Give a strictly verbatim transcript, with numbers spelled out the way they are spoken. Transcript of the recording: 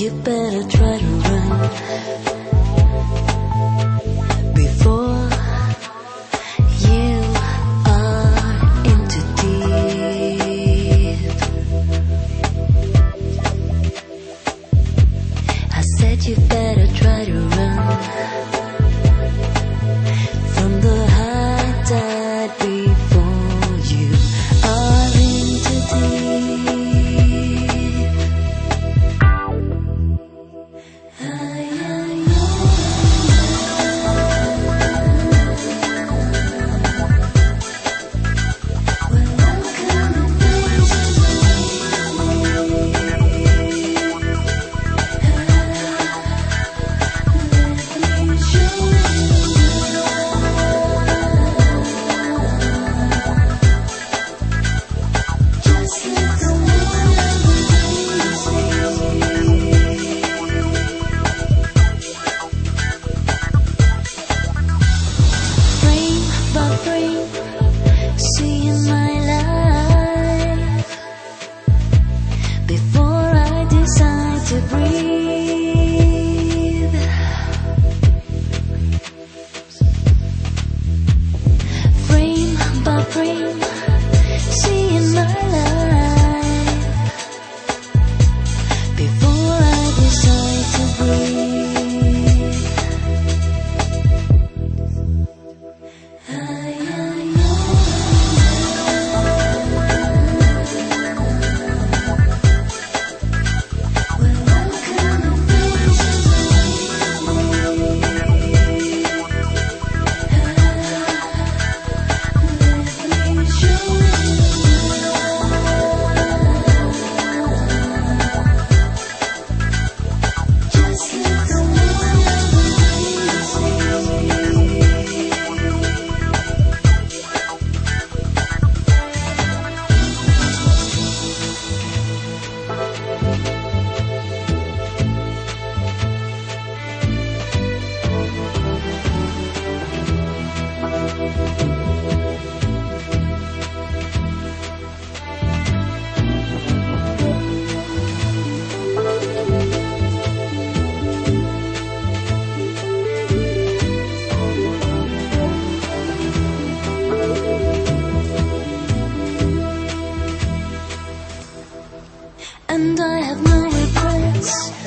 You better try to run before you are in too deep. I said you better try to run from the high tide before you are in too deep. Seeing my life before I decide to breathe. Frame by frame, seeing my life before I decide to breathe. I And I have no regrets.